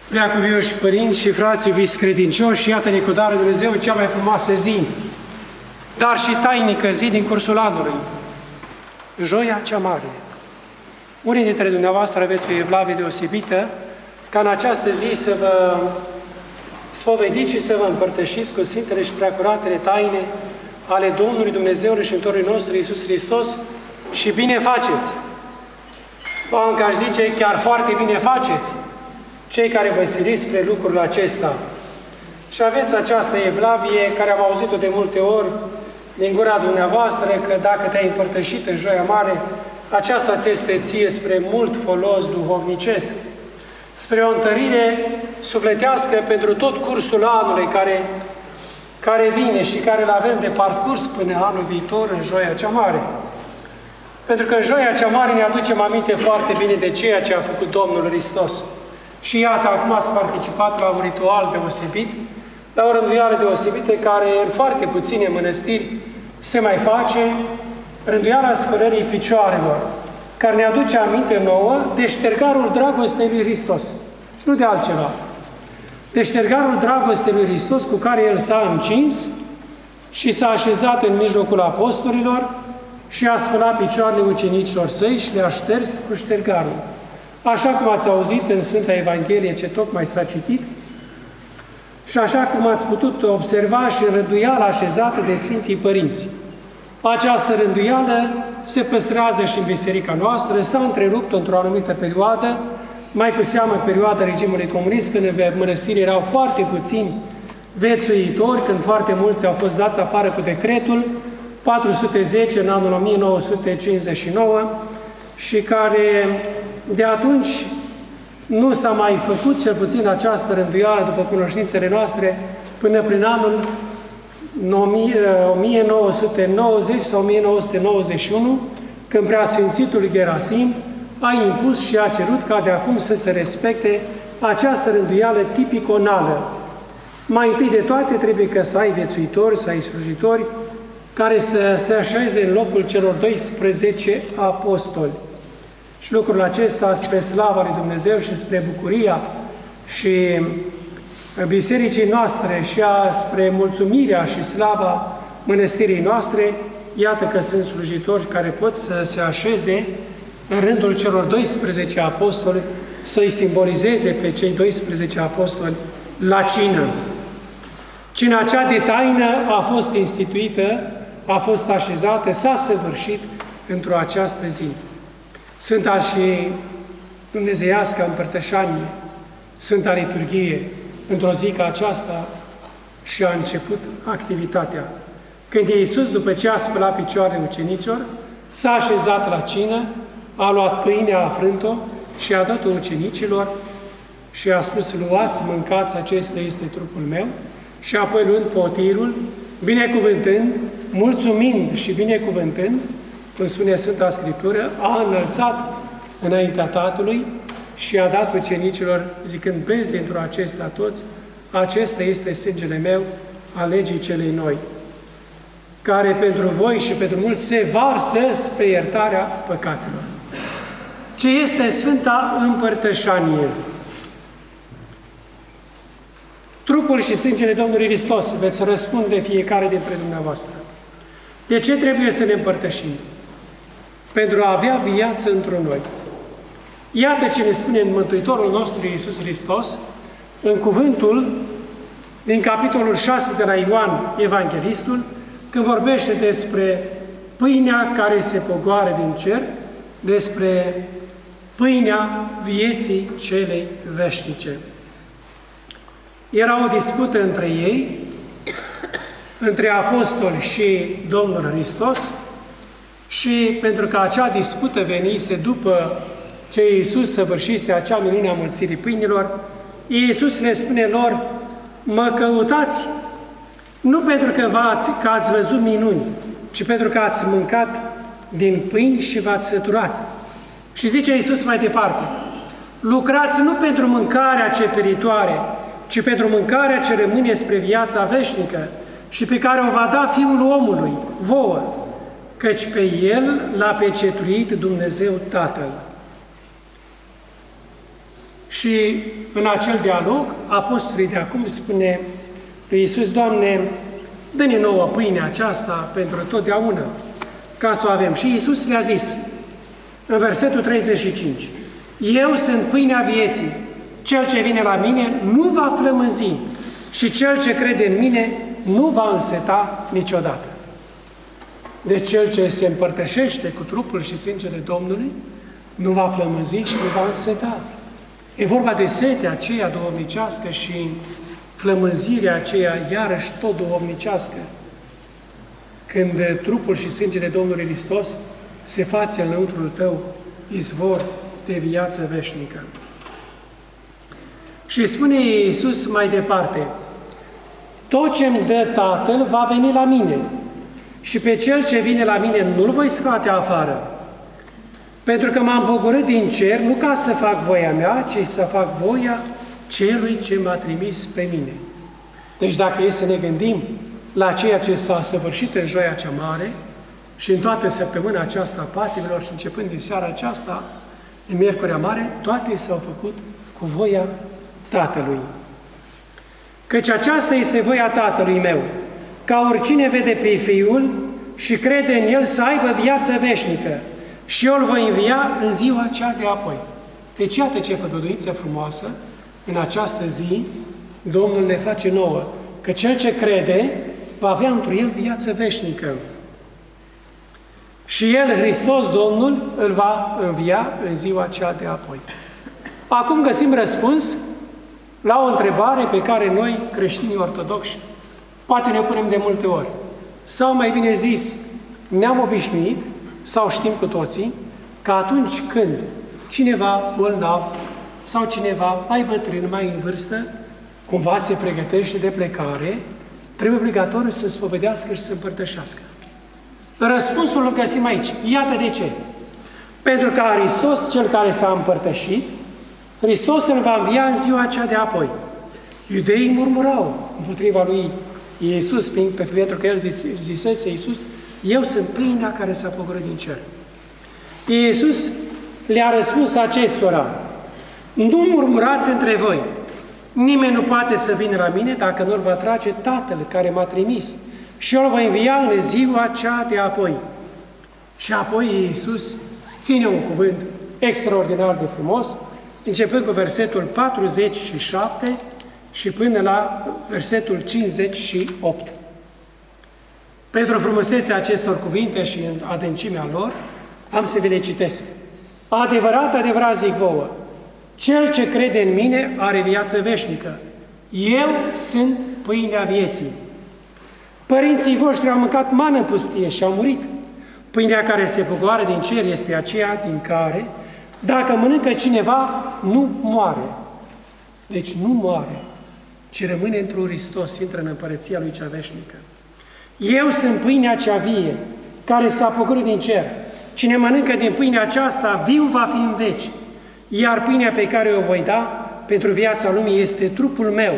Preacuvioși părinți și frați iubiți credincioși, iată-ne cu darul Dumnezeu cea mai frumoasă zi, dar și tainică zi din cursul anului, Joia cea Mare. Unii dintre dumneavoastră aveți o evlavie deosebită, ca în această zi să vă spovediți și să vă împărtășiți cu Sfintele și Preacuratele taine ale Domnului Dumnezeului și Mântuitorului nostru Iisus Hristos și bine faceți. Încă aș zice, chiar foarte bine faceți, cei care vă siliți spre lucrul acesta. Și aveți această evlavie care am auzit-o de multe ori din gura dumneavoastră, că dacă te-ai împărtășit în Joia Mare, aceasta ți este ție spre mult folos duhovnicesc, spre o întărire sufletească pentru tot cursul anului care vine și care îl avem de parcurs până anul viitor în Joia cea Mare. Pentru că în Joia cea Mare ne aducem aminte foarte bine de ceea ce a făcut Domnul Hristos. Și iată, acum ați participat la un ritual deosebit, la o rânduială deosebită care în foarte puține mănăstiri se mai face, rânduiala spălării picioarelor, care ne aduce aminte nouă de ștergarul dragostei lui Hristos. Și nu de altceva. De ștergarul dragostei lui Hristos cu care El s-a încins și s-a așezat în mijlocul apostolilor și a spălat picioarele ucenicilor săi și le-a șters cu ștergarul. Așa cum ați auzit în Sfânta Evanghelie ce tocmai s-a citit și așa cum ați putut observa și în rânduiala așezată de Sfinții Părinți. Această rânduială se păstrează și în biserica noastră, s-a întrerupt într-o anumită perioadă, mai cu seamă perioada regimului comunist, când în mănăstiri erau foarte puțini viețuitori, când foarte mulți au fost dați afară cu decretul 410 în anul 1959 și care de atunci nu s-a mai făcut, cel puțin această rânduială, după cunoștințele noastre, până prin anul 1990 sau 1991, când Preasfințitul Gerasim a impus și a cerut ca de acum să se respecte această rânduială tipiconală. Mai întâi de toate trebuie că să ai viețuitori, să ai slujitori, care să se așeze în locul celor 12 apostoli. Și lucrul acesta, spre slava lui Dumnezeu și spre bucuria și bisericii noastre și spre mulțumirea și slava mănăstirii noastre, iată că sunt slujitori care pot să se așeze în rândul celor 12 apostoli, să-i simbolizeze pe cei 12 apostoli la cină. Cina cea de taină a fost instituită, a fost așezată, s-a săvârșit într-o această zi. Sfânta și dumnezeiască împărtășanie, Sfânta Liturghie, într-o zi ca aceasta și-a început activitatea. Când Iisus, după ce a spălat picioarele ucenicilor, s-a așezat la cină, a luat pâinea, a frânt-o și a dat-o ucenicilor și a spus, luați, mâncați, acesta este trupul meu, și apoi luând potirul, binecuvântând, mulțumind și binecuvântând, cum spune Sfânta Scriptură, a înălțat înaintea Tatălui și a dat ucenicilor, zicând, beți dintr-o acesta toți, acesta este sângele meu, a legii celei noi, care pentru voi și pentru mulți se varsă spre iertarea păcatelor. Ce este Sfânta Împărtășanie? Trupul și sângele Domnului Hristos, veți răspunde fiecare dintre dumneavoastră. De ce trebuie să ne împărtășim? Pentru a avea viață într noi. Iată ce ne spune Mântuitorul nostru Iisus Hristos în cuvântul din capitolul 6 de la Ioan Evanghelistul, când vorbește despre pâinea care se pogoară din cer, despre pâinea vieții celei veșnice. Era o dispută între ei, între apostoli și Domnul Hristos, și pentru că acea dispută venise după ce Iisus săvârșise acea minune a mulțirii pâinilor, Iisus le spune lor, mă căutați nu pentru că ați văzut minuni, ci pentru că ați mâncat din pâini și v-ați săturat. Și zice Iisus mai departe, lucrați nu pentru mâncarea ce peritoare, ci pentru mâncarea ce rămâne spre viața veșnică și pe care o va da Fiul omului, vouă, căci pe El l-a pecetuit Dumnezeu Tatăl. Și în acel dialog, apostolii de acum spune lui Iisus: Doamne, dă-ne nouă pâinea aceasta pentru totdeauna, ca să o avem. Și Iisus le-a zis, în versetul 35, Eu sunt pâinea vieții, cel ce vine la mine nu va flămânzi și cel ce crede în mine nu va înseta niciodată. Deci cel ce se împărtășește cu trupul și sângele Domnului nu va flămânzi și nu va înseta. E vorba de setea aceea duhovnicească și flămânzirea aceea iarăși tot duhovnicească, când trupul și sângele Domnului Hristos se face în lăuntrul tău izvor de viață veșnică. Și spune Iisus mai departe, tot ce-mi dă Tatăl va veni la mine și pe cel ce vine la mine nu-l voi scoate afară, pentru că m-am pogorât din cer, nu ca să fac voia mea, ci să fac voia celui ce m-a trimis pe mine. Deci dacă e să ne gândim la ceea ce s-a săvârșit în Joia cea Mare și în toată săptămâna aceasta a patimilor și începând din seara aceasta, în Miercurea Mare, toate s-au făcut cu voia Tatălui. Căci aceasta este voia Tatălui meu, ca oricine vede pe Fiul și crede în El să aibă viață veșnică și Eu îl voi învia în ziua cea de apoi. Deci iată ce făgăduință frumoasă în această zi Domnul ne face nouă, că cel ce crede va avea întru El viață veșnică. Și El, Hristos Domnul, îl va învia în ziua cea de apoi. Acum găsim răspuns la o întrebare pe care noi, creștinii ortodoxi, poate ne punem de multe ori. Sau mai bine zis, ne-am obișnuit, sau știm cu toții, că atunci când cineva bolnav sau cineva mai bătrân, mai în vârstă, cumva se pregătește de plecare, trebuie obligatoriu să spovedească și să împărtășească. Răspunsul îl găsim aici. Iată de ce. Pentru că Hristos, Cel care s-a împărtășit, Hristos îl va învia în ziua cea de apoi. Iudeii murmurau împotriva lui Iisus, pentru că El zisese Iisus, Eu sunt pâinea care s-a pogorât din cer. Iisus le-a răspuns acestora, nu murmurați între voi, nimeni nu poate să vină la mine dacă nu-l va trage Tatăl care m-a trimis și eu îl voi învia în ziua cea de apoi. Și apoi Iisus ține un cuvânt extraordinar de frumos, începând cu versetul 47 și până la versetul 58. Pentru frumusețea acestor cuvinte și în adâncimea lor, am să vi le citesc. Adevărat, adevărat zic vouă, cel ce crede în mine are viață veșnică. Eu sunt pâinea vieții. Părinții voștri au mâncat mană în pustie și au murit. Pâinea care se pogoară din cer este aceea din care, dacă mănâncă cineva, nu moare. Deci nu moare, ci rămâne într-un Hristos, intră în împărăția Lui cea veșnică. Eu sunt pâinea cea vie, care s-a pogorât din cer. Cine mănâncă din pâinea aceasta, viu va fi în veci. Iar pâinea pe care o voi da pentru viața lumii este trupul meu.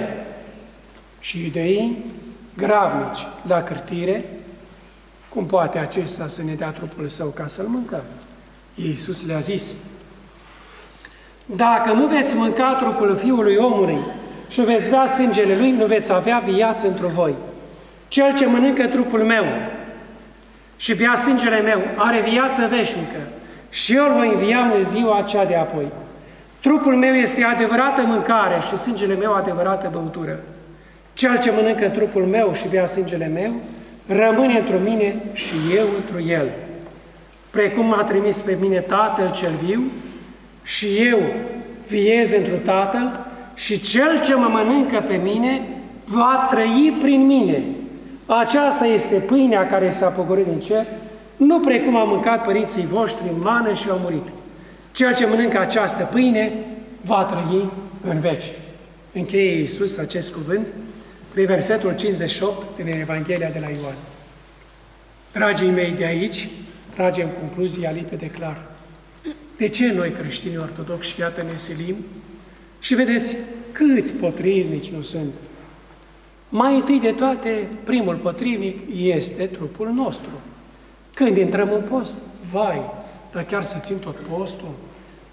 Și iudeii, gravnici la cârtire, cum poate acesta să ne dea trupul său ca să-l mâncăm? Iisus le-a zis, dacă nu veți mânca trupul Fiului omului și veți bea sângele Lui, nu veți avea viață într voi. Cel ce mănâncă trupul meu și bea sângele meu are viață veșnică și eu îl voi învia în ziua cea de apoi. Trupul meu este adevărată mâncare și sângele meu adevărată băutură. Cel ce mănâncă trupul meu și bea sângele meu rămâne într mine și eu întru el. Precum m-a trimis pe mine Tatăl cel viu și eu viez întru Tatăl și cel ce mă mănâncă pe mine va trăi prin mine. Aceasta este pâinea care s-a pogorât din cer, nu precum au mâncat părinții voștri în mană și au murit. Cel ce mănâncă această pâine va trăi în veci. Încheie Iisus acest cuvânt prin versetul 58 din Evanghelia de la Ioan. Dragii mei, de aici tragem concluzia limpede clar. De ce noi creștini ortodoxi, iată, ne silim? Și vedeți câți potrivnici nu sunt. Mai întâi de toate, primul potrivnic este trupul nostru. Când intrăm în post, vai, dar chiar să țin tot postul?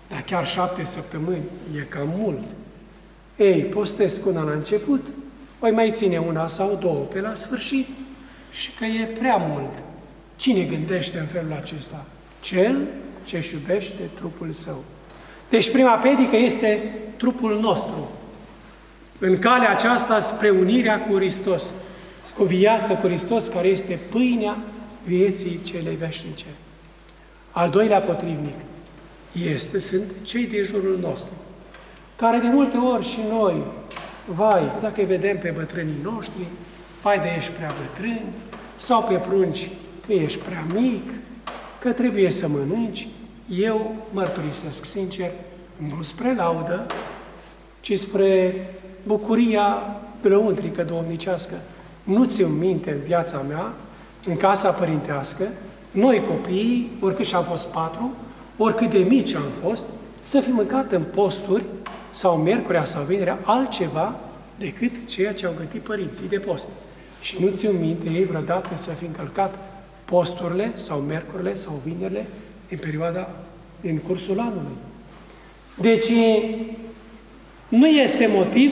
dar chiar 7 săptămâni e cam mult. Ei, postesc una la început, voi mai ține una sau două pe la sfârșit și că e prea mult. Cine gândește în felul acesta? Cel ce își iubește trupul său. Deci prima pedică este trupul nostru. În calea aceasta spre unirea cu Hristos, cu viața cu Hristos, care este pâinea vieții celei veșnice. Al doilea potrivnic sunt cei de jurul nostru, care de multe ori și noi, vai, dacă îi vedem pe bătrânii noștri, vai de ești prea bătrân, sau pe prunci că ești prea mic, că trebuie să mănânci, eu mărturisesc sincer, nu spre laudă, ci spre bucuria lăuntrică domnicească. Nu țin minte în viața mea, în casa părintească, noi copiii, oricât și-am fost 4, oricât de mici am fost, să fi mâncat în posturi sau miercurea sau vinerea altceva decât ceea ce au gătit părinții de post. Și nu țin minte ei vreodată să fi încălcat posturile sau miercurile sau vinerile în cursul anului. Deci nu este motiv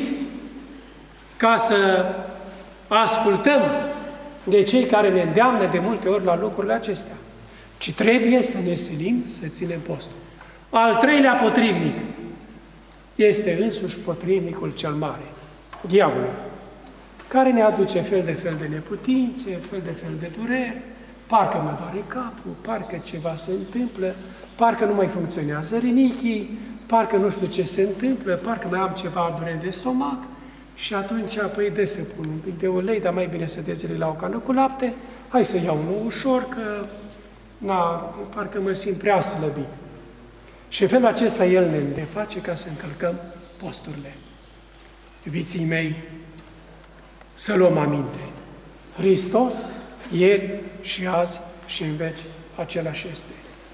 ca să ascultăm de cei care ne îndeamnă de multe ori la lucrurile acestea, ci trebuie să ne silim să ținem postul. Al treilea potrivnic este însuși potrivnicul cel mare, diavolul, care ne aduce fel de neputințe, fel de dureri, parcă mă doare capul, parcă ceva se întâmplă, parcă nu mai funcționează rinichii, parcă nu știu ce se întâmplă, parcă mai am ceva dureri de stomac și atunci, păi, de să pun un pic de ulei, dar mai bine să dezele la o cană cu lapte, hai să iau unul ușor, că, parcă mă simt prea slăbit. Și în felul acesta El ne face ca să încălcăm posturile. Iubiții mei, să luăm aminte. Hristos, ieri și azi și în veci, același este.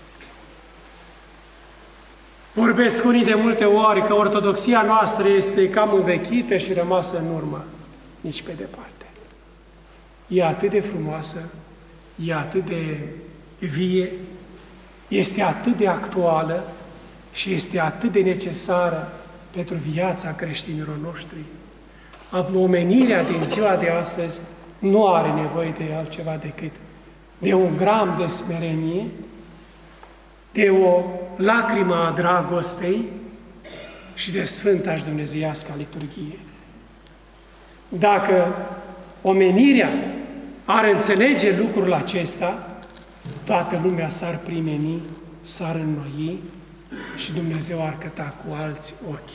Vorbesc unii de multe ori că ortodoxia noastră este cam învechită și rămasă în urmă. Nici pe departe. E atât de frumoasă, e atât de vie, este atât de actuală și este atât de necesară pentru viața creștinilor noștri. Omenirea din ziua de astăzi nu are nevoie de altceva decât de un gram de smerenie, de o lacrimă a dragostei și de sfânta-și dumnezeiască liturghie. Dacă omenirea ar înțelege lucrul acesta, toată lumea s-ar primeni, s-ar înnoi și Dumnezeu ar căta cu alți ochi.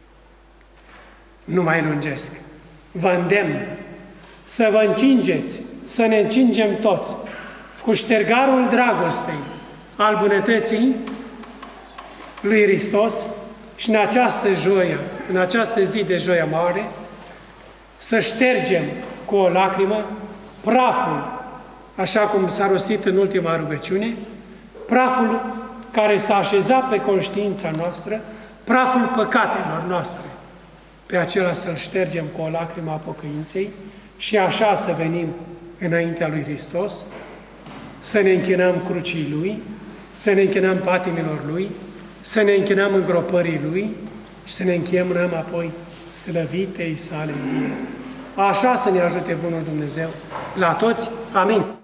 Nu mai lungesc. Vă îndemn să vă încingeți, să ne încingem toți cu ștergarul dragostei, al bunătății lui Hristos și în această joie, în această zi de joia mare, să ștergem cu o lacrimă praful, așa cum s-a rostit în ultima rugăciune, praful care s-a așezat pe conștiința noastră, praful păcatelor noastre. Pe acela să-l ștergem cu o lacrimă a pocăinței și așa să venim înaintea lui Hristos, să ne închinăm crucii Lui, să ne închinăm patimilor Lui, să ne închinăm îngropării Lui și să ne închinăm apoi slăvitei sale învieri. Așa să ne ajute Bunul Dumnezeu la toți. Amin.